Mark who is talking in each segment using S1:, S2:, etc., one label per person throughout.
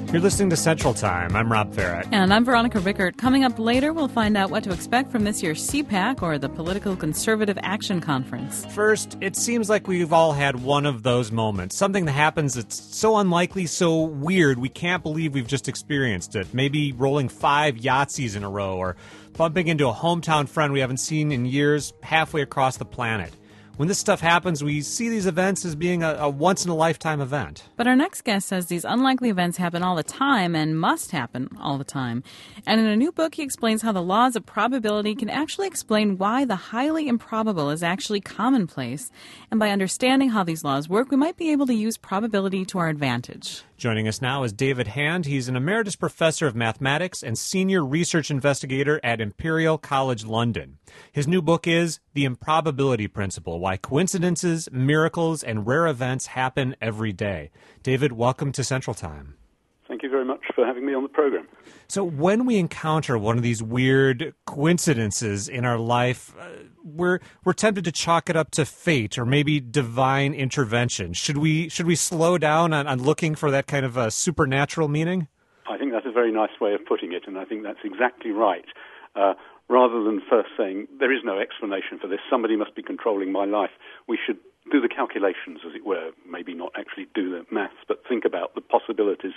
S1: You're listening to Central Time. I'm Rob Farrett.
S2: And I'm Veronica Rickert. Coming up later, we'll find out what to expect from this year's CPAC, or the Political Conservative Action Conference.
S1: First, it seems like we've all had one of those moments. Something that happens that's so unlikely, so weird, we can't believe we've just experienced it. Maybe rolling 5 Yahtzees in a row, or bumping into a hometown friend we haven't seen in years halfway across the planet. When this stuff happens, we see these events as being a once-in-a-lifetime event.
S2: But our next guest says these unlikely events happen all the time and must happen all the time. And in a new book, he explains how the laws of probability can actually explain why the highly improbable is actually commonplace. And by understanding how these laws work, we might be able to use probability to our advantage.
S1: Joining us now is David Hand. He's an emeritus professor of mathematics and senior research investigator at Imperial College London. His new book is The Improbability Principle: Why Coincidences, Miracles, and Rare Events Happen Every Day. David, welcome to Central Time.
S3: Thank you very much for having me on the program.
S1: So when we encounter one of these weird coincidences in our life, we're tempted to chalk it up to fate or maybe divine intervention. Should we slow down on looking for that kind of a supernatural meaning?
S3: I think that's a very nice way of putting it, and I think that's exactly right. Rather than first saying, there is no explanation for this, somebody must be controlling my life, we should do the calculations, as it were, maybe not actually do the maths, but think about the possibilities.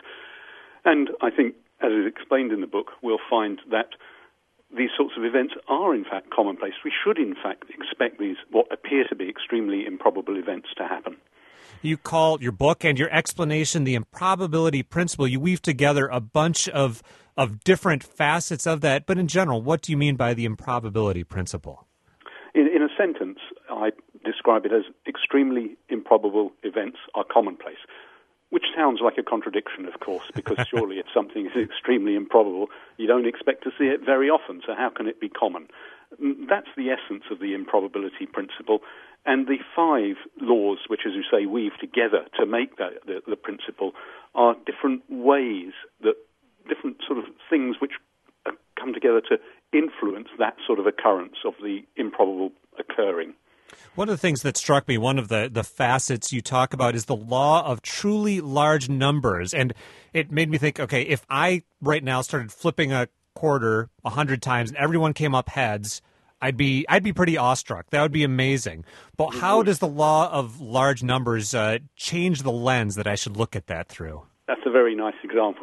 S3: And I think, as is explained in the book, we'll find that these sorts of events are, in fact, commonplace. We should, in fact, expect these, what appear to be extremely improbable events to happen.
S1: You call your book and your explanation the improbability principle. You weave together a bunch of different facets of that. But in general, what do you mean by the improbability principle?
S3: In a sentence, I describe it as extremely improbable events are commonplace. Which sounds like a contradiction, of course, because surely if something is extremely improbable, you don't expect to see it very often, so how can it be common? That's the essence of the improbability principle, and the 5 laws, which, as you say, weave together to make the principle, are different ways, that different sort of things which come together to influence that sort of occurrence of the improbable occurring.
S1: One of the things that struck me, one of the facets you talk about, is the law of truly large numbers. And it made me think, okay, if I right now started flipping a quarter 100 times and everyone came up heads, I'd be pretty awestruck. That would be amazing. But how does the law of large numbers change the lens that I should look at that through?
S3: That's a very nice example,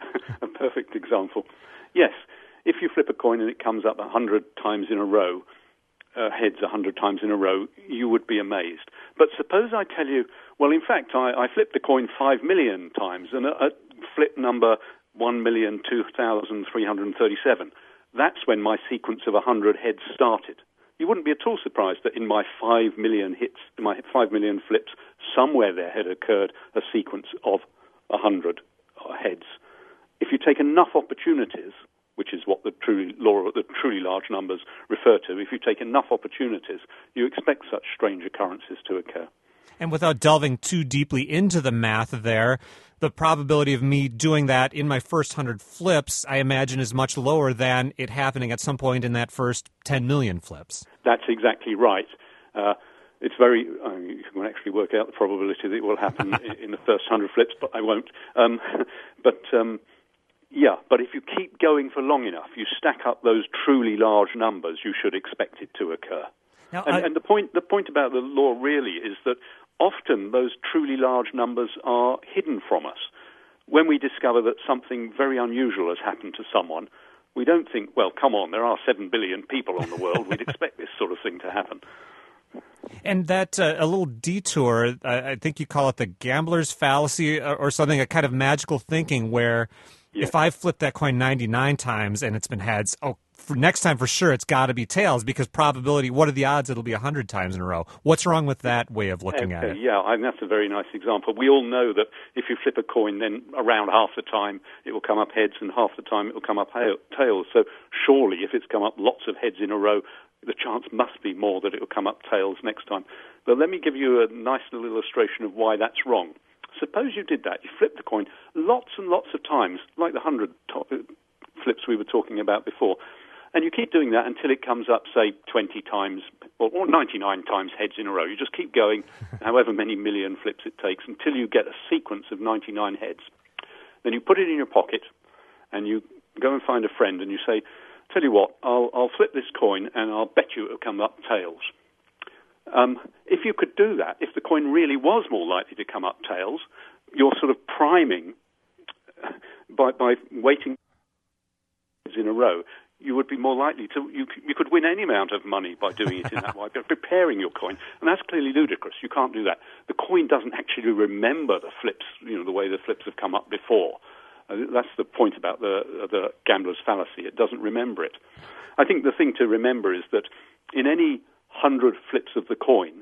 S3: a perfect example. Yes, if you flip a coin and it comes up 100 times in a row, heads 100 times in a row, you would be amazed. But suppose I tell you, well, in fact, I flipped the coin 5 million times, and at flip number 1,002,337, that's when my sequence of 100 heads started. You wouldn't be at all surprised that in my 5 million hits, in my 5 million flips, somewhere there had occurred a sequence of 100 heads. If you take enough opportunities, which is what the law of the truly large numbers refer to, if you take enough opportunities, you expect such strange occurrences to occur.
S1: And without delving too deeply into the math there, the probability of me doing that in my first 100 flips, I imagine, is much lower than it happening at some point in that first 10 million flips.
S3: That's exactly right. It's very, you can actually work out the probability that it will happen in the first 100 flips, but I won't. Yeah, but if you keep going for long enough, you stack up those truly large numbers, you should expect it to occur. Now, and the point about the law really is that often those truly large numbers are hidden from us. When we discover that something very unusual has happened to someone, we don't think, well, come on, there are 7 billion people on the world, we'd expect this sort of thing to happen.
S1: And that a little detour, I think you call it the gambler's fallacy or something, a kind of magical thinking where if I flip that coin 99 times and it's been heads, for next time for sure it's got to be tails, because probability, what are the odds it'll be 100 times in a row? What's wrong with that way of looking at it?
S3: Yeah, and that's a very nice example. We all know that if you flip a coin, then around half the time it will come up heads and half the time it will come up tails. So surely if it's come up lots of heads in a row, the chance must be more that it will come up tails next time. But let me give you a nice little illustration of why that's wrong. Suppose you did that. You flipped the coin lots and lots of times, like the 100 flips we were talking about before, and you keep doing that until it comes up, say, 20 times or 99 times heads in a row. You just keep going, however many million flips it takes, until you get a sequence of 99 heads. Then you put it in your pocket, and you go and find a friend, and you say, tell you what, I'll flip this coin, and I'll bet you it'll come up tails. If you could do that, if the coin really was more likely to come up tails, you're sort of priming by waiting in a row. You would be more likely to, you could win any amount of money by doing it in that way, by preparing your coin. And that's clearly ludicrous. You can't do that. The coin doesn't actually remember the flips, the way the flips have come up before. That's the point about the gambler's fallacy. It doesn't remember it. I think the thing to remember is that in any 100 flips of the coin,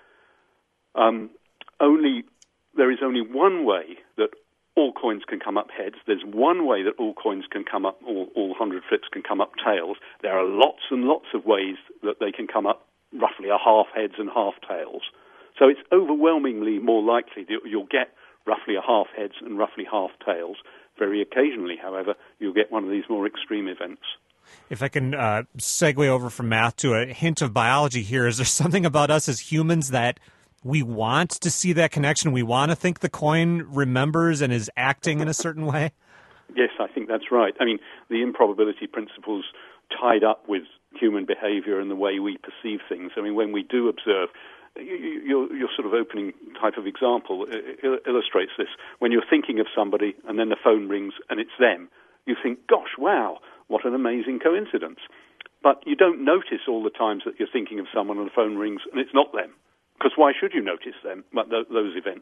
S3: there is only one way that all coins can come up heads. There's one way that all coins can come up, all 100 flips can come up tails. There are lots and lots of ways that they can come up roughly a half heads and half tails. So it's overwhelmingly more likely that you'll get roughly a half heads and roughly half tails. Very occasionally, however, you'll get one of these more extreme events.
S1: If I can segue over from math to a hint of biology here, is there something about us as humans that we want to see that connection? We want to think the coin remembers and is acting in a certain way?
S3: Yes, I think that's right. I mean, the improbability principles tied up with human behavior and the way we perceive things. I mean, when we do observe, your sort of opening type of example illustrates this. When you're thinking of somebody and then the phone rings and it's them, you think, gosh, wow, what an amazing coincidence. But you don't notice all the times that you're thinking of someone and the phone rings and it's not them. Because why should you notice them, those events?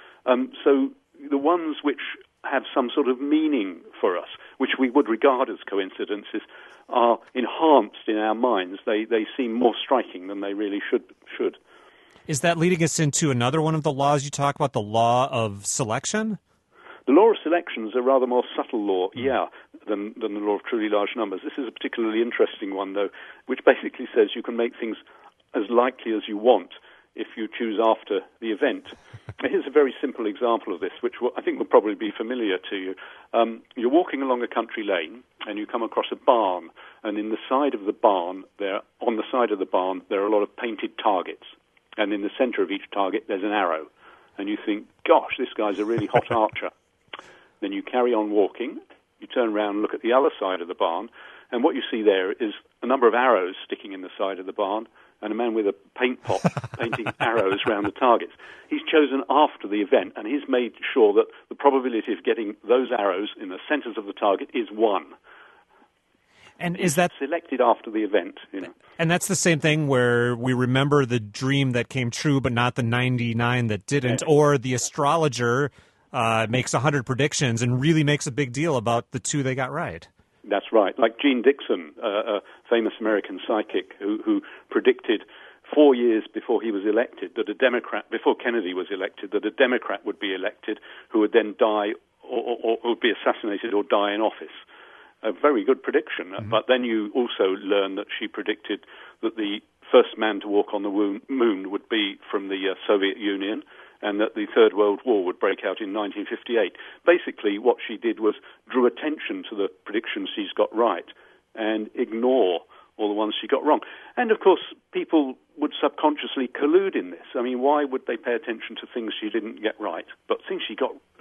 S3: So the ones which have some sort of meaning for us, which we would regard as coincidences, are enhanced in our minds. They seem more striking than they really should.
S1: Is that leading us into another one of the laws you talk about, the law of selection?
S3: The law of selection is a rather more subtle law, than the law of truly large numbers. This is a particularly interesting one, though, which basically says you can make things as likely as you want if you choose after the event. Here's a very simple example of this, which I think will probably be familiar to you. You're walking along a country lane, and you come across a barn, and on the side of the barn, there are a lot of painted targets, and in the center of each target, there's an arrow. And you think, gosh, this guy's a really hot archer. Then you carry on walking, you turn around and look at the other side of the barn, and what you see there is a number of arrows sticking in the side of the barn, and a man with a paint pot painting arrows around the targets. He's chosen after the event, and he's made sure that the probability of getting those arrows in the centers of the target is 1.
S1: And is that
S3: selected after the event?
S1: And that's the same thing where we remember the dream that came true, but not the 99 that didn't, or the astrologer makes 100 predictions and really makes a big deal about the 2 they got right.
S3: That's right. Like Gene Dixon, a famous American psychic who predicted 4 years before he was elected that before Kennedy was elected, that a Democrat would be elected who would then die or would be assassinated or die in office. A very good prediction. Mm-hmm. But then you also learn that she predicted that the first man to walk on the moon would be from the Soviet Union, and that the Third World War would break out in 1958. Basically, what she did was drew attention to the predictions she's got right and ignore all the ones she got wrong. And, of course, people would subconsciously collude in this. I mean, why would they pay attention to things she didn't get right? But things she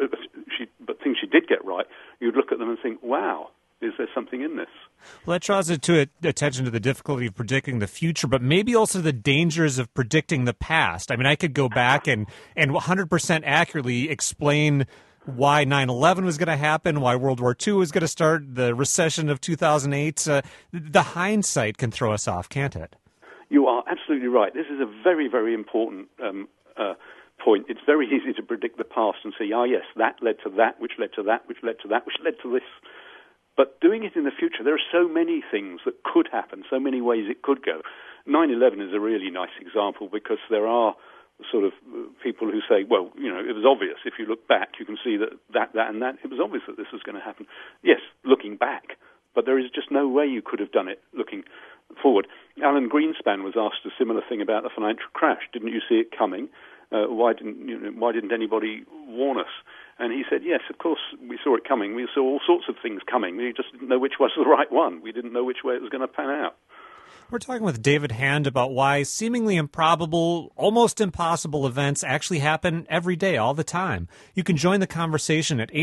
S3: did get right, you'd look at them and think, wow, is there something in this?
S1: Well, that draws it to attention to the difficulty of predicting the future, but maybe also the dangers of predicting the past. I mean, I could go back and 100% accurately explain why 9/11 was going to happen, why World War II was going to start, the recession of 2008. The hindsight can throw us off, can't it?
S3: You are absolutely right. This is a very, very important point. It's very easy to predict the past and say, yes, that led to that, which led to that, which led to that, which led to this. But doing it in the future, there are so many things that could happen, so many ways it could go. 9/11 is a really nice example because there are sort of people who say, well, it was obvious. If you look back, you can see that, and that. It was obvious that this was going to happen. Yes, looking back. But there is just no way you could have done it looking forward. Alan Greenspan was asked a similar thing about the financial crash. Didn't you see it coming? Why didn't anybody warn us? And he said, yes, of course, we saw it coming. We saw all sorts of things coming. We just didn't know which was the right one. We didn't know which way it was going to pan out.
S1: We're talking with David Hand about why seemingly improbable, almost impossible events actually happen every day, all the time. You can join the conversation at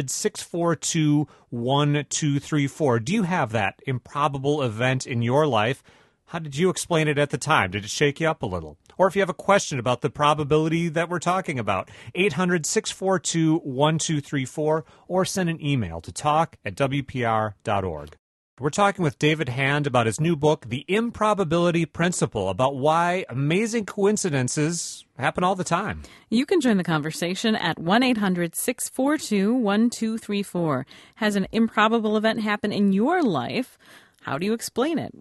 S1: 800-642-1234. Do you have that improbable event in your life? How did you explain it at the time? Did it shake you up a little? Or if you have a question about the probability that we're talking about, 800-642-1234, or send an email to talk@wpr.org. We're talking with David Hand about his new book, The Improbability Principle, about why amazing coincidences happen all the time.
S2: You can join the conversation at 1-800-642-1234. Has an improbable event happen in your life? How do you explain it?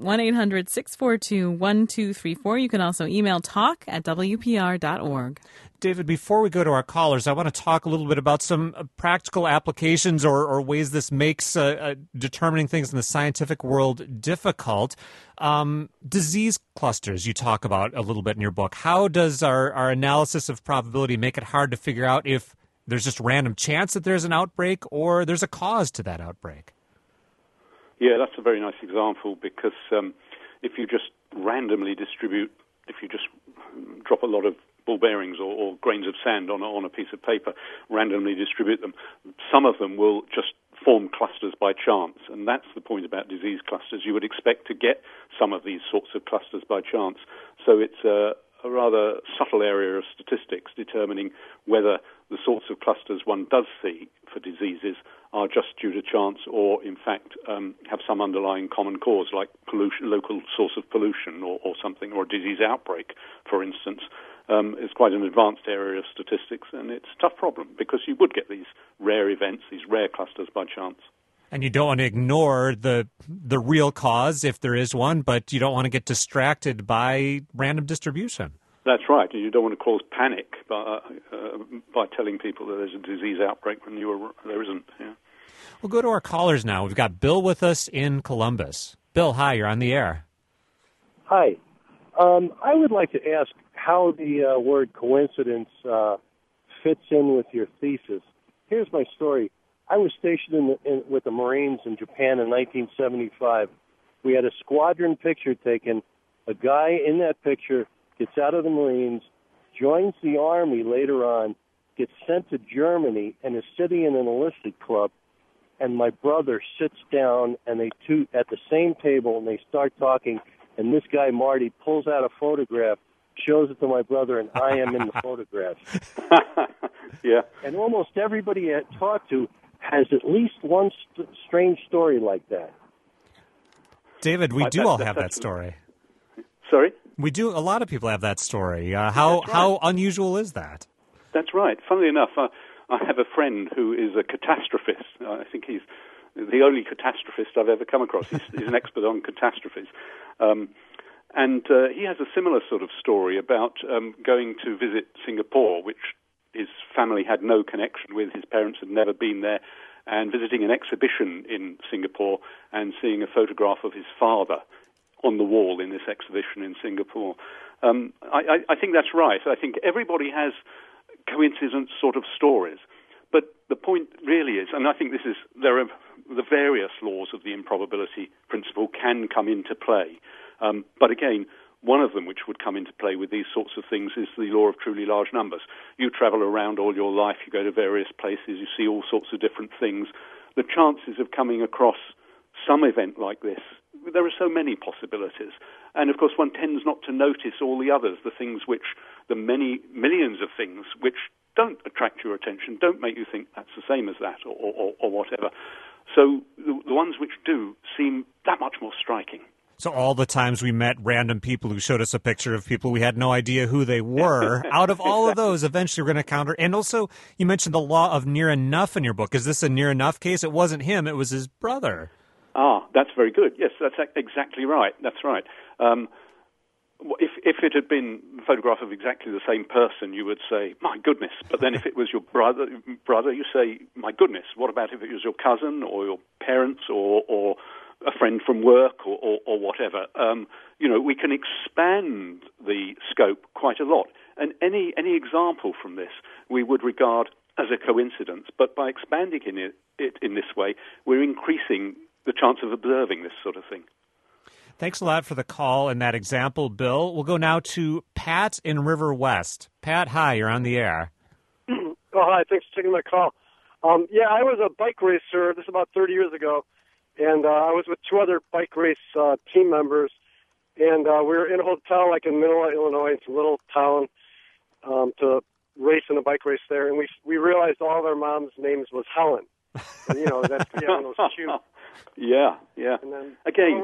S2: 1-800-642-1234. You can also email talk@wpr.org.
S1: David, before we go to our callers, I want to talk a little bit about some practical applications or ways this makes determining things in the scientific world difficult. Disease clusters you talk about a little bit in your book. How does our analysis of probability make it hard to figure out if there's just random chance that there's an outbreak or there's a cause to that outbreak?
S3: Yeah, that's a very nice example because if you just randomly distribute, if you just drop a lot of ball bearings or grains of sand on a piece of paper, randomly distribute them, some of them will just form clusters by chance. And that's the point about disease clusters. You would expect to get some of these sorts of clusters by chance. So it's a rather subtle area of statistics determining whether the sorts of clusters one does see for diseases are just due to chance or, in fact, have some underlying common cause, like pollution, local source of pollution or something, or a disease outbreak, for instance. It's quite an advanced area of statistics, and it's a tough problem because you would get these rare events, these rare clusters by chance.
S1: And you don't want to ignore the real cause if there is one, but you don't want to get distracted by random distribution.
S3: That's right. You don't want to cause panic by telling people that there's a disease outbreak when there isn't. Yeah.
S1: We'll go to our callers now. We've got Bill with us in Columbus. Bill, hi, you're on the air.
S4: Hi. I would like to ask how the word coincidence fits in with your thesis. Here's my story. I was stationed with the Marines in Japan in 1975. We had a squadron picture taken. A guy in that picture gets out of the Marines, joins the Army later on, gets sent to Germany, and is sitting in an enlisted club. And my brother sits down, and they two at the same table, and they start talking. And this guy, Marty, pulls out a photograph, shows it to my brother, and I am in the photograph.
S3: Yeah.
S4: And almost everybody I talk to has at least one strange story like that.
S1: David, we do all have that story.
S3: Sorry?
S1: We do. A lot of people have that story. How unusual is that?
S3: That's right. Funnily enough, I have a friend who is a catastrophist. I think he's the only catastrophist I've ever come across. He's an expert on catastrophes. And he has a similar sort of story about going to visit Singapore, which his family had no connection with. His parents had never been there, and visiting an exhibition in Singapore and seeing a photograph of his father on the wall in this exhibition in Singapore. I think that's right. I think everybody has coincident sort of stories. But the point really is, and I think there are the various laws of the improbability principle can come into play. But again, one of them which would come into play with these sorts of things is the law of truly large numbers. You travel around all your life, you go to various places, you see all sorts of different things. The chances of coming across some event like this, there are so many possibilities. And of course one tends not to notice all the others, the many millions of things which don't attract your attention, don't make you think that's the same as that or whatever. So the ones which do seem that much more striking.
S1: So all the times we met random people who showed us a picture of people we had no idea who they were, out of all of those, eventually we're going to counter. And also, you mentioned the law of near enough in your book. Is this a near enough case? It wasn't him, it was his brother.
S3: Ah, that's very good. Yes, that's exactly right. That's right. If it had been a photograph of exactly the same person, you would say, my goodness. But then if it was your brother, you say, my goodness. What about if it was your cousin or your parents or a friend from work or whatever? We can expand the scope quite a lot. And any example from this we would regard as a coincidence. But by expanding it in this way, we're increasing the chance of observing this sort of thing.
S1: Thanks a lot for the call and that example, Bill. We'll go now to Pat in River West. Pat, hi, you're on the air.
S5: Oh, hi, thanks for taking my call. I was a bike racer, this is about 30 years ago, and I was with two other bike race team members, and we were in a hotel like in Manila, Illinois. It's a little town, to race in a bike race there, and we realized all of our moms' names was Helen. And, that's one of those cute.
S3: Yeah.
S5: And then,
S3: again,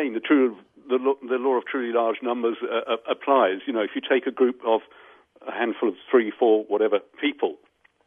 S3: the law of truly large numbers applies. If you take a group of a handful of 3, 4, whatever people,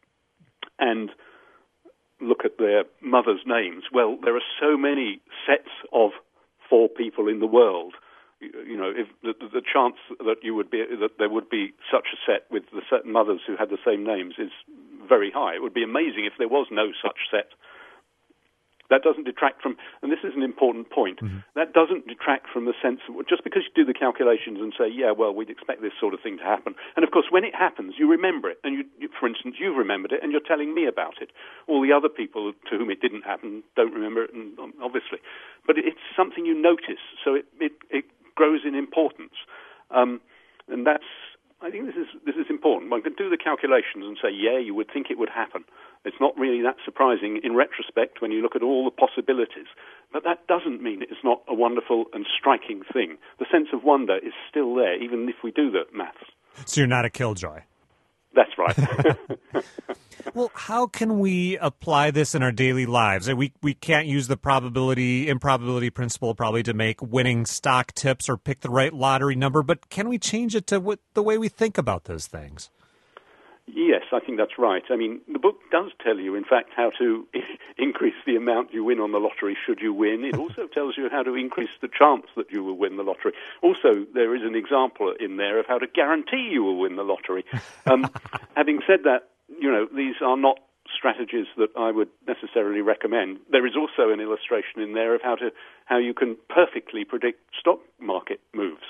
S3: and look at their mothers' names, well, there are so many sets of 4 people in the world. If the chance that there would be such a set with the set mothers who had the same names is very high. It would be amazing if there was no such set. That doesn't detract from, and this is an important point, that doesn't detract from the sense of, just because you do the calculations and say, yeah, well, we'd expect this sort of thing to happen. And of course, when it happens, you remember it. And you, for instance, you've remembered it and you're telling me about it. All the other people to whom it didn't happen don't remember it, and obviously. But it's something you notice, so it grows in importance. And that's, I think this is important. One can do the calculations and say, yeah, you would think it would happen. It's not really that surprising in retrospect when you look at all the possibilities. But that doesn't mean it's not a wonderful and striking thing. The sense of wonder is still there, even if we do the maths.
S1: So you're not a killjoy.
S3: That's right.
S1: Well, how can we apply this in our daily lives? We can't use the improbability principle probably to make winning stock tips or pick the right lottery number, but can we change it to the way we think about those things?
S3: Yes, I think that's right. I mean, the book does tell you, in fact, how to increase the amount you win on the lottery should you win. It also tells you how to increase the chance that you will win the lottery. Also, there is an example in there of how to guarantee you will win the lottery. Having said that, these are not strategies that I would necessarily recommend. There is also an illustration in there of how you can perfectly predict stock market moves.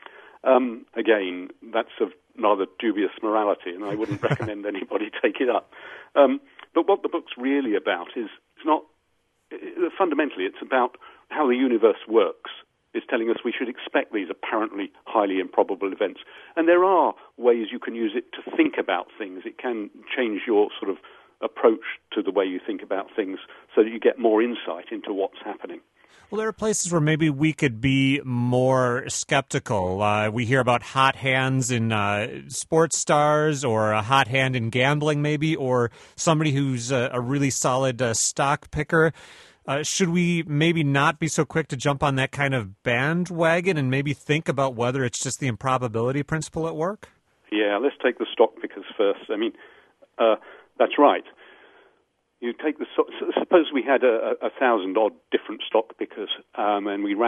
S3: Again, that's of rather dubious morality, and I wouldn't recommend anybody take it up. But what the book's really about is fundamentally it's about how the universe works. It's telling us we should expect these apparently highly improbable events. And there are ways you can use it to think about things. It can change your sort of approach to the way you think about things so that you get more insight into what's happening.
S1: Well, there are places where maybe we could be more skeptical. We hear about hot hands in sports stars, or a hot hand in gambling maybe, or somebody who's a really solid stock picker. Should we maybe not be so quick to jump on that kind of bandwagon and maybe think about whether it's just the improbability principle at work?
S3: Yeah, let's take the stock pickers first. I mean, that's right. You take suppose we had 1,000-odd different stock pickers, and we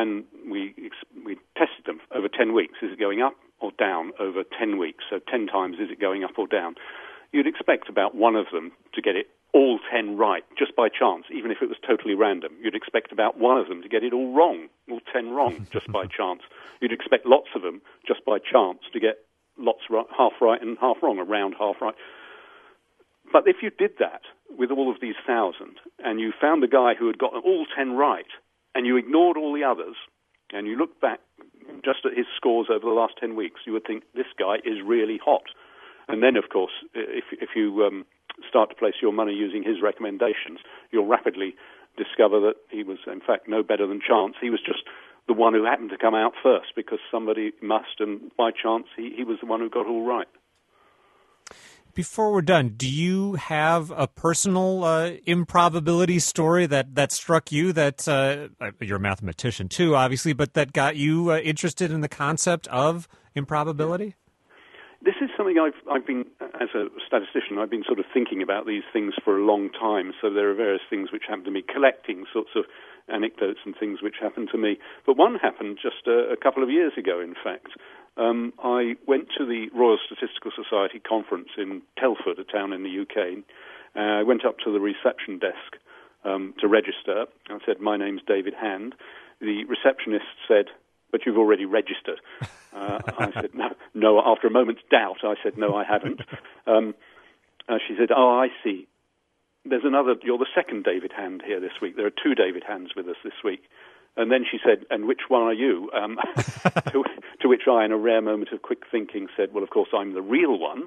S3: tested them over 10 weeks. Is it going up or down over 10 weeks? So 10 times, is it going up or down? You'd expect about one of them to get it all 10 right, just by chance, even if it was totally random. You'd expect about one of them to get it all wrong, all 10 wrong, just by chance. You'd expect lots of them, just by chance, to get lots right, half right and half wrong, around half right. But if you did that with all of these 1,000, and you found the guy who had got all 10 right, and you ignored all the others, and you looked back just at his scores over the last 10 weeks, you would think, this guy is really hot. And then, of course, if you start to place your money using his recommendations, you'll rapidly discover that he was, in fact, no better than chance. He was just the one who happened to come out first because somebody must, and by chance, he was the one who got all right.
S1: Before we're done, do you have a personal improbability story that struck you, that you're a mathematician too, obviously, but that got you interested in the concept of improbability?
S3: This is something I've been, as a statistician, I've been sort of thinking about these things for a long time. So there are various things which happen to me, collecting sorts of anecdotes and things which happen to me. But one happened just a couple of years ago, in fact. I went to the Royal Statistical Society conference in Telford, a town in the UK. I went up to the reception desk to register. I said, my name's David Hand. The receptionist said, but you've already registered. I said, no. After a moment's doubt, I said, no, I haven't. She said, oh, I see. You're the second David Hand here this week. There are 2 David Hands with us this week. And then she said, "And which one are you?" To which I, in a rare moment of quick thinking, said, "Well, of course, I'm the real one."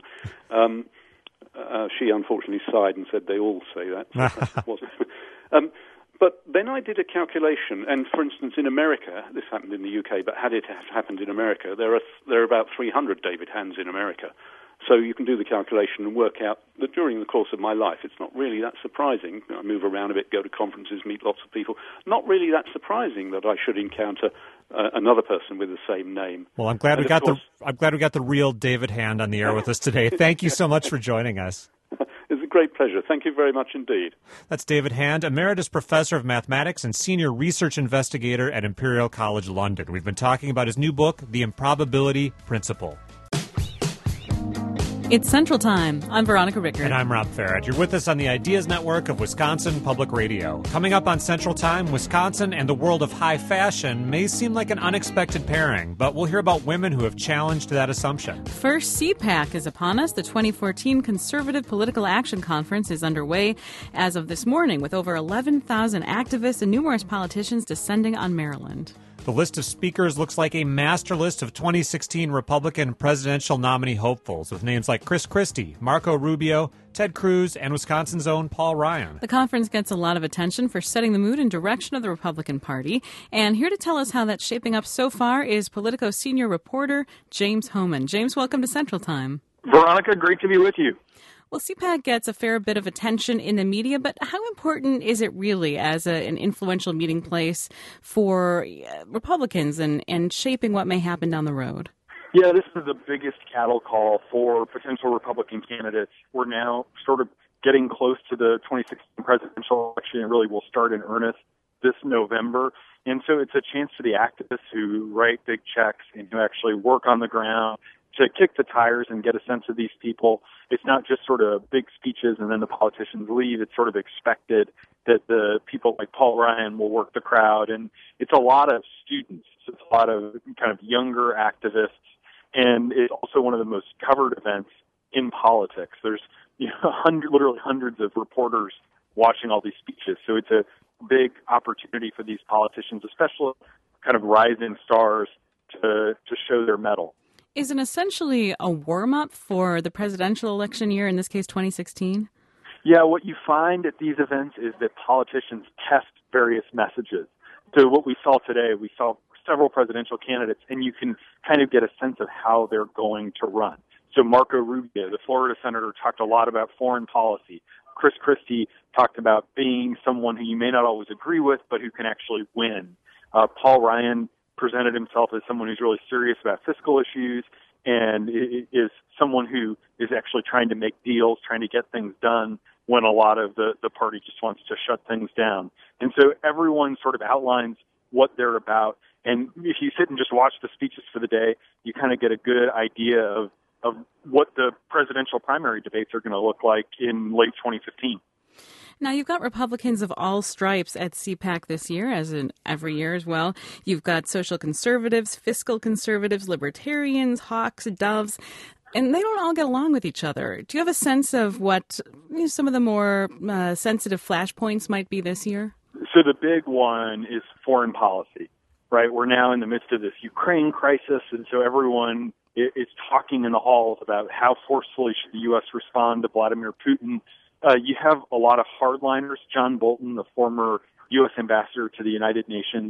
S3: She unfortunately sighed and said, "They all say that." So that wasn't. But then I did a calculation, and for instance, in America, this happened in the UK, but had it happened in America, there are about 300 David Hands in America. So you can do the calculation and work out that during the course of my life, it's not really that surprising. I move around a bit, go to conferences, meet lots of people. Not really that surprising that I should encounter another person with the same name.
S1: Well, I'm glad we got the real David Hand on the air with us today. Thank you so much for joining us.
S3: It's a great pleasure. Thank you very much indeed.
S1: That's David Hand, Emeritus Professor of Mathematics and Senior Research Investigator at Imperial College London. We've been talking about his new book, The Improbability Principle.
S2: It's Central Time. I'm Veronica Rickard.
S1: And I'm Rob Farrett. You're with us on the Ideas Network of Wisconsin Public Radio. Coming up on Central Time, Wisconsin and the world of high fashion may seem like an unexpected pairing, but we'll hear about women who have challenged that assumption.
S2: First, CPAC is upon us. The 2014 Conservative Political Action Conference is underway as of this morning, with over 11,000 activists and numerous politicians descending on Maryland.
S1: The list of speakers looks like a master list of 2016 Republican presidential nominee hopefuls, with names like Chris Christie, Marco Rubio, Ted Cruz, and Wisconsin's own Paul Ryan.
S2: The conference gets a lot of attention for setting the mood and direction of the Republican Party. And here to tell us how that's shaping up so far is Politico senior reporter James Hohmann. James, welcome to Central Time.
S6: Veronica, great to be with you.
S2: Well, CPAC gets a fair bit of attention in the media, but how important is it really as an influential meeting place for Republicans and shaping what may happen down the road?
S6: Yeah, this is the biggest cattle call for potential Republican candidates. We're now sort of getting close to the 2016 presidential election. It really will start in earnest this November. And so it's a chance for the activists who write big checks and who actually work on the ground to kick the tires and get a sense of these people. It's not just sort of big speeches and then the politicians leave. It's sort of expected that the people like Paul Ryan will work the crowd. And it's a lot of students. It's a lot of kind of younger activists. And it's also one of the most covered events in politics. There's literally hundreds of reporters watching all these speeches. So it's a big opportunity for these politicians, especially kind of rising stars, to show their mettle.
S2: Is it essentially a warm-up for the presidential election year, in this case 2016?
S6: Yeah, what you find at these events is that politicians test various messages. So what we saw today, we saw several presidential candidates, and you can kind of get a sense of how they're going to run. So Marco Rubio, the Florida senator, talked a lot about foreign policy. Chris Christie talked about being someone who you may not always agree with, but who can actually win. Paul Ryan presented himself as someone who's really serious about fiscal issues and is someone who is actually trying to make deals, trying to get things done when a lot of the party just wants to shut things down. And so everyone sort of outlines what they're about. And if you sit and just watch the speeches for the day, you kind of get a good idea of what the presidential primary debates are going to look like in late 2015.
S2: Now, you've got Republicans of all stripes at CPAC this year, as in every year as well. You've got social conservatives, fiscal conservatives, libertarians, hawks, doves, and they don't all get along with each other. Do you have a sense of what some of the more sensitive flashpoints might be this year?
S6: So the big one is foreign policy, right? We're now in the midst of this Ukraine crisis, and so everyone is talking in the halls about how forcefully should the U.S. respond to Vladimir Putin. You have a lot of hardliners. John Bolton, the former U.S. ambassador to the United Nations,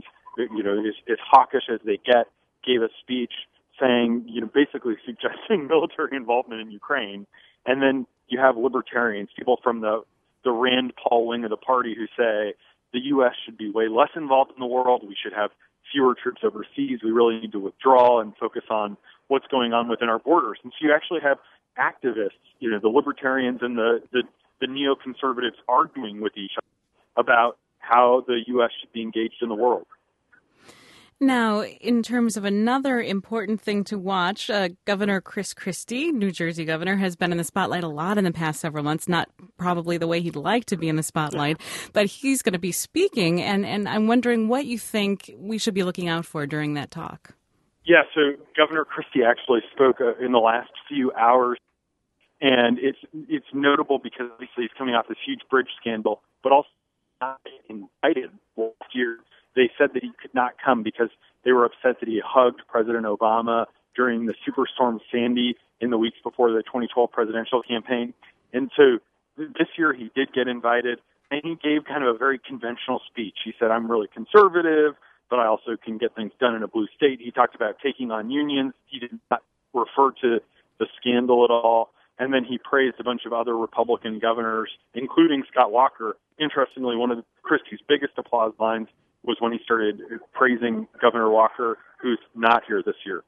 S6: as hawkish as they get, gave a speech saying, basically suggesting military involvement in Ukraine. And then you have libertarians, people from the Rand Paul wing of the party who say the U.S. should be way less involved in the world. We should have fewer troops overseas. We really need to withdraw and focus on what's going on within our borders. And so you actually have activists, the libertarians and the neoconservatives arguing with each other about how the U.S. should be engaged in the world.
S2: Now, in terms of another important thing to watch, Governor Chris Christie, New Jersey governor, has been in the spotlight a lot in the past several months, not probably the way he'd like to be in the spotlight, but he's going to be speaking, and I'm wondering what you think we should be looking out for during that talk. Yeah,
S6: so Governor Christie actually spoke in the last few hours. And it's notable because obviously he's coming off this huge bridge scandal, but also indicted last year. They said that he could did not come because they were upset that he hugged President Obama during the Superstorm Sandy in the weeks before the 2012 presidential campaign. And so this year he did get invited, and he gave kind of a very conventional speech. He said, I'm really conservative, but I also can get things done in a blue state. He talked about taking on unions. He did not refer to the scandal at all. And then he praised a bunch of other Republican governors, including Scott Walker. Interestingly, one of Christie's biggest applause lines was when he started praising Governor Walker, who's not here this year.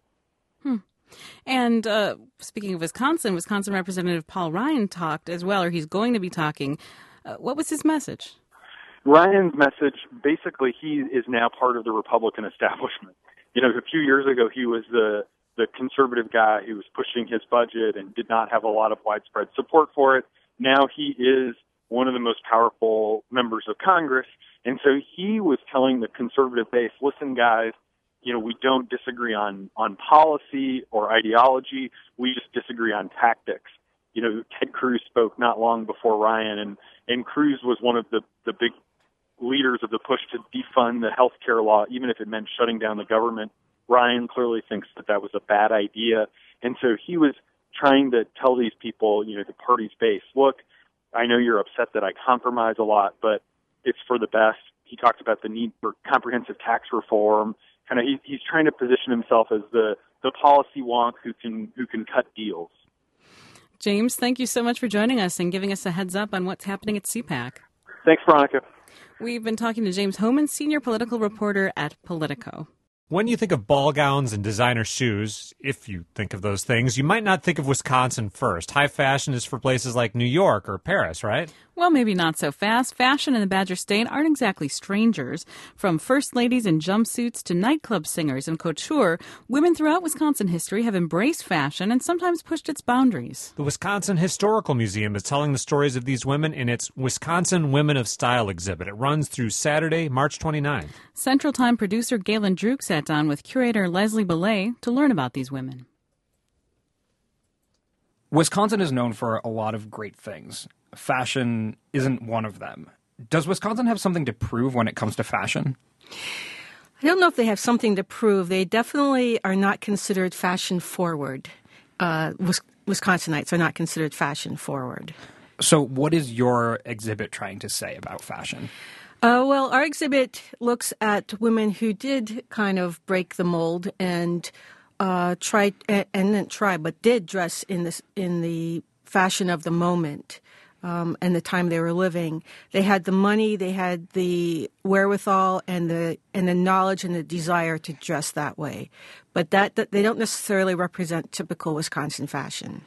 S2: And speaking of Wisconsin Representative Paul Ryan talked as well, or he's going to be talking. What was his message?
S6: Ryan's message, basically, he is now part of the Republican establishment. You know, a few years ago, he was the conservative guy who was pushing his budget and did not have a lot of widespread support for it. Now he is one of the most powerful members of Congress. And so he was telling the conservative base, listen, guys, you know, we don't disagree on policy or ideology. We just disagree on tactics. You know, Ted Cruz spoke not long before Ryan, and Cruz was one of the big leaders of the push to defund the health care law, even if it meant shutting down the government. Ryan clearly thinks that was a bad idea. And so he was trying to tell these people, you know, the party's base, look, I know you're upset that I compromise a lot, but it's for the best. He talked about the need for comprehensive tax reform. Kind of, he's trying to position himself as the policy wonk who can cut deals.
S2: James, thank you so much for joining us and giving us a heads up on what's happening at CPAC.
S6: Thanks, Veronica.
S2: We've been talking to James Hohmann, senior political reporter at Politico.
S1: When you think of ball gowns and designer shoes, if you think of those things, you might not think of Wisconsin first. High fashion is for places like New York or Paris, right?
S2: Well, maybe not so fast. Fashion in the Badger State aren't exactly strangers. From first ladies in jumpsuits to nightclub singers and couture, women throughout Wisconsin history have embraced fashion and sometimes pushed its boundaries.
S1: The Wisconsin Historical Museum is telling the stories of these women in its Wisconsin Women of Style exhibit. It runs through Saturday, March 29th. Central
S2: Time producer Galen Druk sat down with curator Leslie Belay to learn about these women.
S7: Wisconsin is known for a lot of great things. Fashion isn't one of them. Does Wisconsin have something to prove when it comes to fashion?
S8: I don't know if they have something to prove. They definitely are not considered fashion forward. Wisconsinites are not considered fashion forward.
S7: So what is your exhibit trying to say about fashion?
S8: Well, our exhibit looks at women who did kind of break the mold and did dress in the fashion of the moment. And the time they were living. They had the money, they had the wherewithal, and the knowledge and the desire to dress that way. But that they don't necessarily represent typical Wisconsin fashion.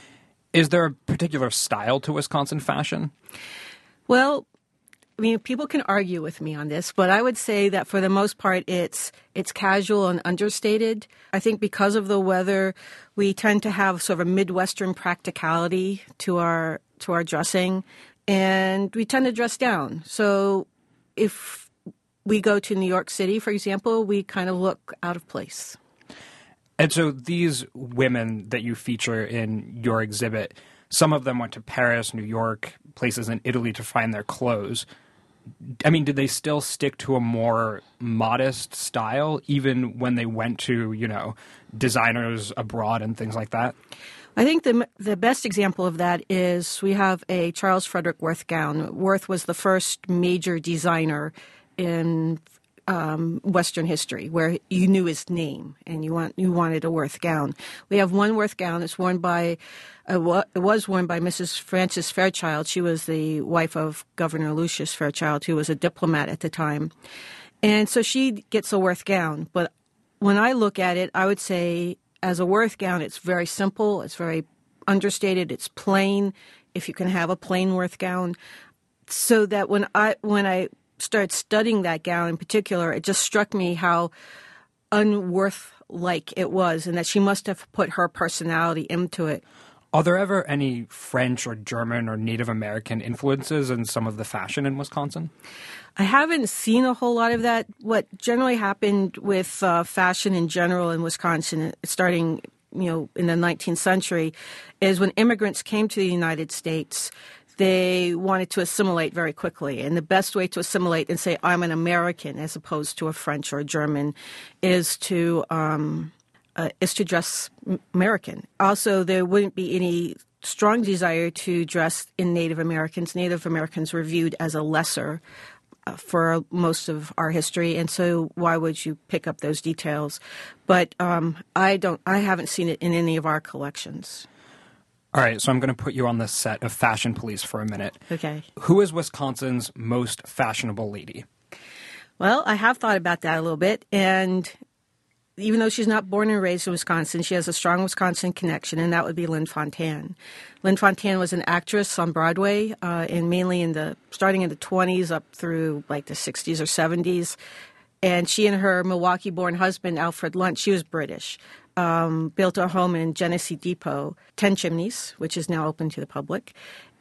S7: Is there a particular style to Wisconsin fashion?
S8: Well, I mean, people can argue with me on this, but I would say that for the most part, it's casual and understated. I think because of the weather, we tend to have sort of a Midwestern practicality to our dressing, and we tend to dress down. So if we go to New York City, for example, we kind of look out of place.
S7: And so these women that you feature in your exhibit, some of them went to Paris, New York, places in Italy to find their clothes. I mean, did they still stick to a more modest style even when they went to, you know, designers abroad and things like that?
S8: I think the best example of that is we have a Charles Frederick Worth gown. Worth was the first major designer in Western history where you knew his name and you wanted a Worth gown. We have one Worth gown. It's worn by it was worn by Mrs. Frances Fairchild. She was the wife of Governor Lucius Fairchild, who was a diplomat at the time. And so she gets a Worth gown. But when I look at it, I would say as a Worth gown, it's very simple, it's very understated, it's plain, if you can have a plain Worth gown. So that when I started studying that gown in particular, it just struck me how unworth-like it was and that she must have put her personality into it.
S7: Are there ever any French or German or Native American influences in some of the fashion in Wisconsin?
S8: I haven't seen a whole lot of that. What generally happened with fashion in general in Wisconsin, starting in the 19th century, is when immigrants came to the United States, they wanted to assimilate very quickly. And the best way to assimilate and say, I'm an American, as opposed to a French or a German, is to dress American. Also, there wouldn't be any strong desire to dress in Native Americans. Native Americans were viewed as a lesser for most of our history, and so why would you pick up those details? But I haven't seen it in any of our collections.
S7: All right, so I'm going to put you on the set of Fashion Police for a minute.
S8: Okay.
S7: Who is Wisconsin's most fashionable lady?
S8: Well, I have thought about that a little bit, and even though she's not born and raised in Wisconsin, she has a strong Wisconsin connection, and that would be Lynn Fontanne. Lynn Fontanne was an actress on Broadway, and mainly starting in the 20s up through like the 60s or 70s. And she and her Milwaukee-born husband, Alfred Lunt, she was British, built a home in Genesee Depot, 10 Chimneys, which is now open to the public.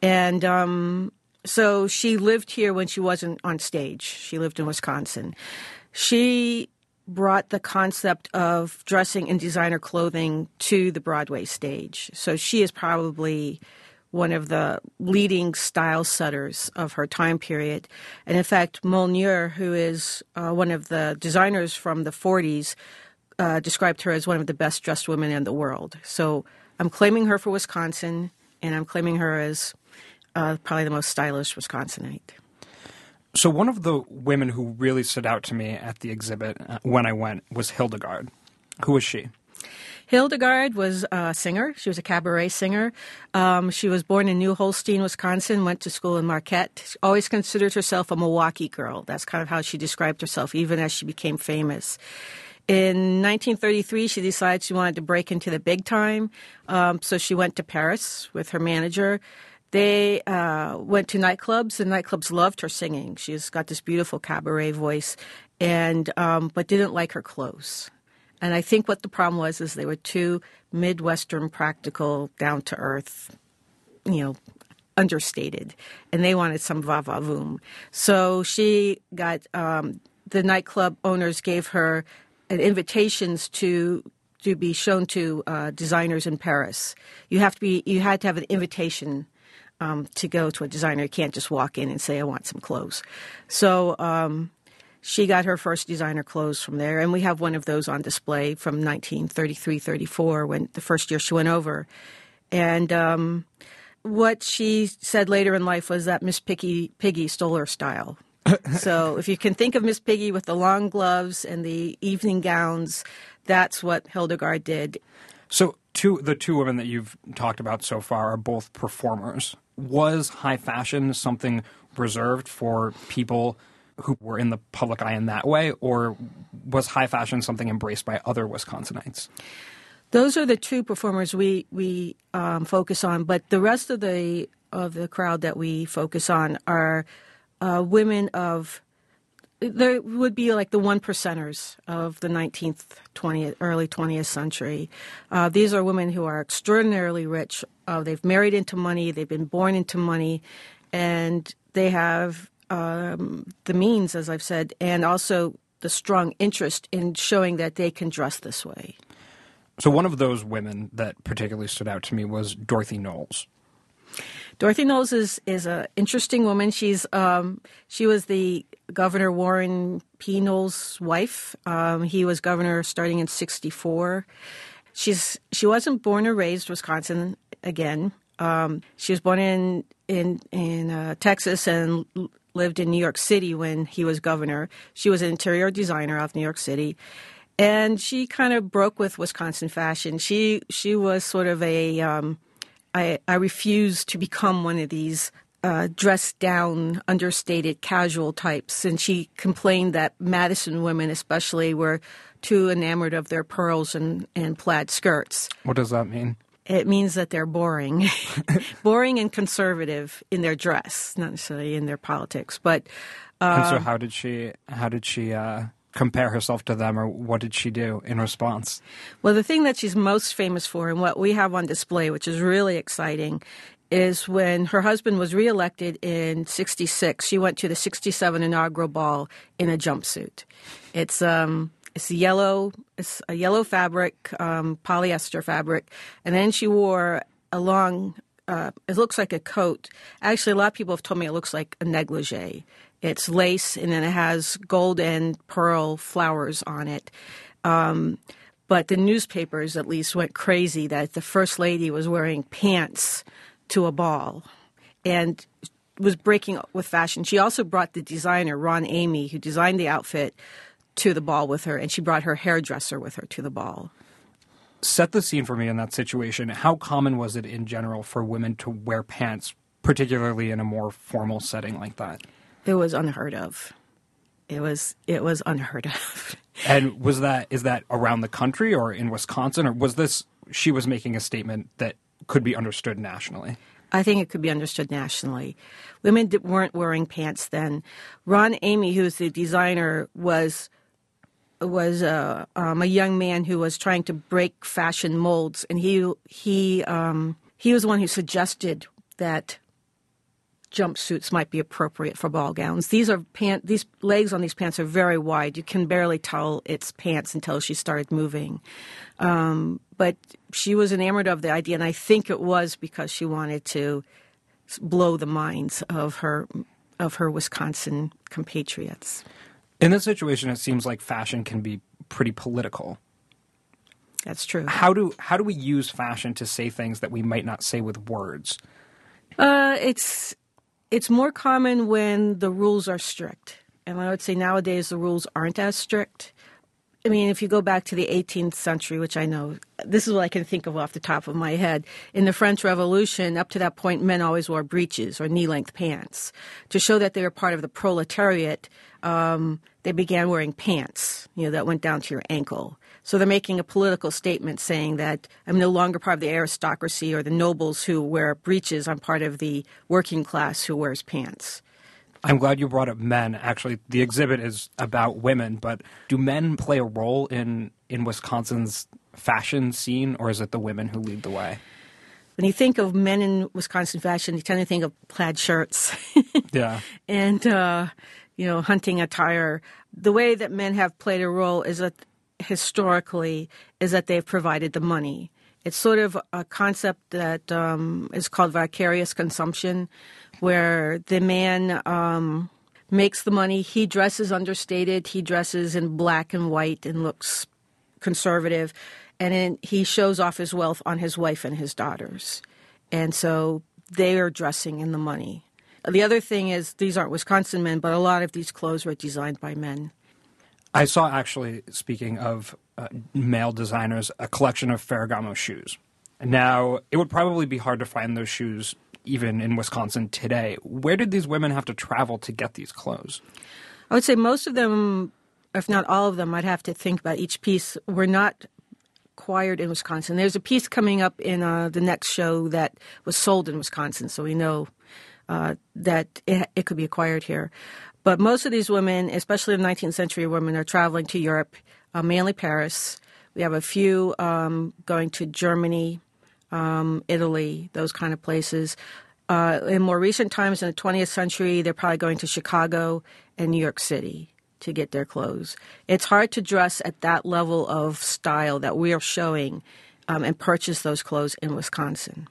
S8: And so she lived here when she wasn't on stage. She lived in Wisconsin. She brought the concept of dressing in designer clothing to the Broadway stage. So she is probably one of the leading style setters of her time period. And in fact, Molnir, who is one of the designers from the 40s, described her as one of the best dressed women in the world. So I'm claiming her for Wisconsin, and I'm claiming her as probably the most stylish Wisconsinite.
S7: So one of the women who really stood out to me at the exhibit when I went was Hildegard. Who was she?
S8: Hildegard was a singer. She was a cabaret singer. She was born in New Holstein, Wisconsin, went to school in Marquette. She always considered herself a Milwaukee girl. That's kind of how she described herself, even as she became famous. In 1933, she decided she wanted to break into the big time, so she went to Paris with her manager. They went to nightclubs, and nightclubs loved her singing. She's got this beautiful cabaret voice, and but didn't like her clothes. And I think what the problem was is they were too Midwestern, practical, down-to-earth, understated, and they wanted some va-va-voom. So she got the nightclub owners gave her invitations to be shown to designers in Paris. You had to have an invitation to go to a designer. You can't just walk in and say, I want some clothes. So she got her first designer clothes from there, and we have one of those on display from 1933-34, when the first year she went over. And what she said later in life was that Miss Piggy stole her style. So if you can think of Miss Piggy with the long gloves and the evening gowns, that's what Hildegard did.
S7: So the two women that you've talked about so far are both performers. Was high fashion something reserved for people who were in the public eye in that way, or was high fashion something embraced by other Wisconsinites?
S8: Those are the two performers we focus on, but the rest of the crowd that we focus on are women of. There would be like the 1%ers of the 19th, 20th, early 20th century. These are women who are extraordinarily rich. They've married into money. They've been born into money. And they have the means, as I've said, and also the strong interest in showing that they can dress this way.
S7: So one of those women that particularly stood out to me was Dorothy Knowles.
S8: Dorothy Knowles is an interesting woman. She was the Governor Warren P. Knowles' wife. He was governor starting in 1964. She wasn't born or raised Wisconsin again. She was born in Texas and lived in New York City when he was governor. She was an interior designer of New York City. And she kind of broke with Wisconsin fashion. She was sort of a I refuse to become one of these dressed down, understated, casual types. And she complained that Madison women especially were too enamored of their pearls and plaid skirts.
S7: What does that mean?
S8: It means that they're boring. Boring and conservative in their dress, not necessarily in their politics. But
S7: and so how did she compare herself to them, or what did she do in response?
S8: Well, the thing that she's most famous for, and what we have on display, which is really exciting, is when her husband was reelected in 1966, she went to the 1967 inaugural ball in a jumpsuit. It's a yellow fabric, polyester fabric, and then she wore a long it looks like a coat. Actually, a lot of people have told me it looks like a negligee. It's lace, and then it has gold and pearl flowers on it. But the newspapers, at least, went crazy that the First Lady was wearing pants to a ball and was breaking with fashion. She also brought the designer, Ron Amy, who designed the outfit, to the ball with her, and she brought her hairdresser with her to the ball.
S7: Set the scene for me in that situation. How common was it in general for women to wear pants, particularly in a more formal setting like that?
S8: It was unheard of. It was unheard of.
S7: And is that around the country or in Wisconsin, or was this she was making a statement that could be understood nationally?
S8: I think it could be understood nationally. Women weren't wearing pants then. Ron Amy, who's the designer, was a young man who was trying to break fashion molds, and he was the one who suggested that jumpsuits might be appropriate for ball gowns. These legs on these pants are very wide. You can barely tell it's pants until she started moving. But she was enamored of the idea, and I think it was because she wanted to blow the minds of her Wisconsin compatriots.
S7: In this situation, it seems like fashion can be pretty political.
S8: That's true.
S7: How do we use fashion to say things that we might not say with words?
S8: It's more common when the rules are strict. And I would say nowadays the rules aren't as strict. I mean, if you go back to the 18th century, which I know, this is what I can think of off the top of my head. In the French Revolution, up to that point, men always wore breeches or knee-length pants. To show that they were part of the proletariat, they began wearing pants, that went down to your ankle. So they're making a political statement saying that I'm no longer part of the aristocracy or the nobles who wear breeches. I'm part of the working class who wears pants.
S7: I'm glad you brought up men. Actually, the exhibit is about women, but do men play a role in Wisconsin's fashion scene, or is it the women who lead the way?
S8: When you think of men in Wisconsin fashion, you tend to think of plaid shirts.
S7: Yeah.
S8: And, hunting attire. The way that men have played a role is that historically is that they've provided the money. It's sort of a concept that is called vicarious consumption, where the man makes the money. He dresses understated. He dresses in black and white and looks conservative. And then he shows off his wealth on his wife and his daughters. And so they are dressing in the money. The other thing is, these aren't Wisconsin men, but a lot of these clothes were designed by men.
S7: I saw, actually, speaking of male designers, a collection of Ferragamo shoes. Now, it would probably be hard to find those shoes even in Wisconsin today. Where did these women have to travel to get these clothes?
S8: I would say most of them, if not all of them, I'd have to think about each piece, were not acquired in Wisconsin. There's a piece coming up in the next show that was sold in Wisconsin, so we know that it could be acquired here. But most of these women, especially the 19th century women, are traveling to Europe, mainly Paris. We have a few going to Germany, Italy, those kind of places. In more recent times, in the 20th century, they're probably going to Chicago and New York City to get their clothes. It's hard to dress at that level of style that we are showing and purchase those clothes in Wisconsin.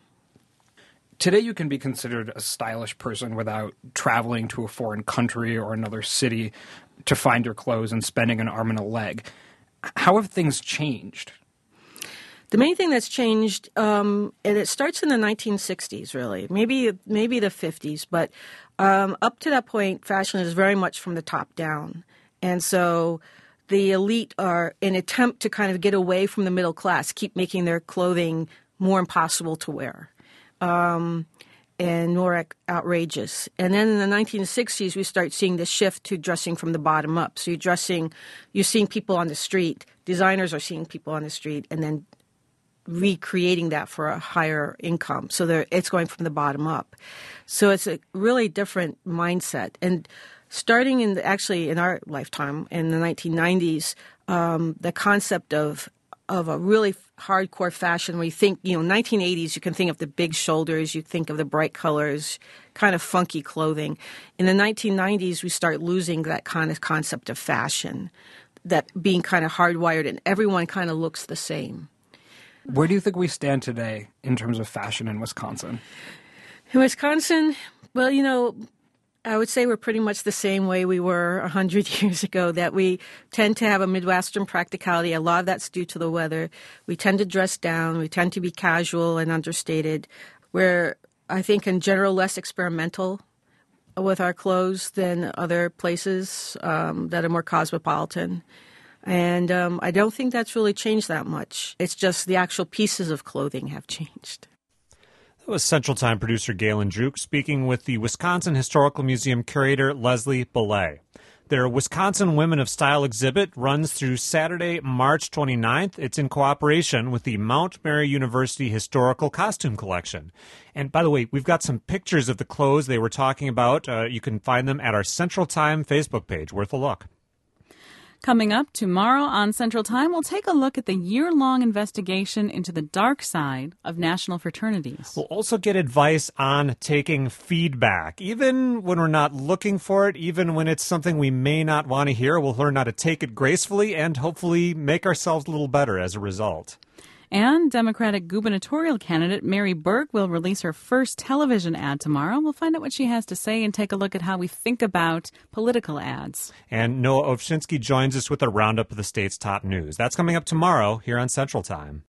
S7: Today you can be considered a stylish person without traveling to a foreign country or another city to find your clothes and spending an arm and a leg. How have things changed?
S8: The main thing that's changed, and it starts in the 1960s, really, maybe the 50s, but up to that point, fashion is very much from the top down. And so the elite are, in an attempt to kind of get away from the middle class, keep making their clothing more impossible to wear. And more outrageous. And then in the 1960s, we start seeing the shift to dressing from the bottom up. So you're seeing people on the street, designers are seeing people on the street, and then recreating that for a higher income. So it's going from the bottom up. So it's a really different mindset. And starting in our lifetime, in the 1990s, the concept of a really hardcore fashion where you think, 1980s, you can think of the big shoulders, you think of the bright colors, kind of funky clothing. In the 1990s, we start losing that kind of concept of fashion, that being kind of hardwired and everyone kind of looks the same.
S7: Where do you think we stand today in terms of fashion in Wisconsin?
S8: In Wisconsin, well, I would say we're pretty much the same way we were 100 years ago, that we tend to have a Midwestern practicality. A lot of that's due to the weather. We tend to dress down. We tend to be casual and understated. We're, I think, in general, less experimental with our clothes than other places that are more cosmopolitan. And I don't think that's really changed that much. It's just the actual pieces of clothing have changed.
S1: That was Central Time producer Galen Druk speaking with the Wisconsin Historical Museum curator Leslie Belay. Their Wisconsin Women of Style exhibit runs through Saturday, March 29th. It's in cooperation with the Mount Mary University Historical Costume Collection. And by the way, we've got some pictures of the clothes they were talking about. You can find them at our Central Time Facebook page. Worth a look.
S2: Coming up tomorrow on Central Time, we'll take a look at the year-long investigation into the dark side of national fraternities.
S1: We'll also get advice on taking feedback. Even when we're not looking for it, even when it's something we may not want to hear, we'll learn how to take it gracefully and hopefully make ourselves a little better as a result.
S2: And Democratic gubernatorial candidate Mary Burke will release her first television ad tomorrow. We'll find out what she has to say and take a look at how we think about political ads.
S1: And Noah Ovchinsky joins us with a roundup of the state's top news. That's coming up tomorrow here on Central Time.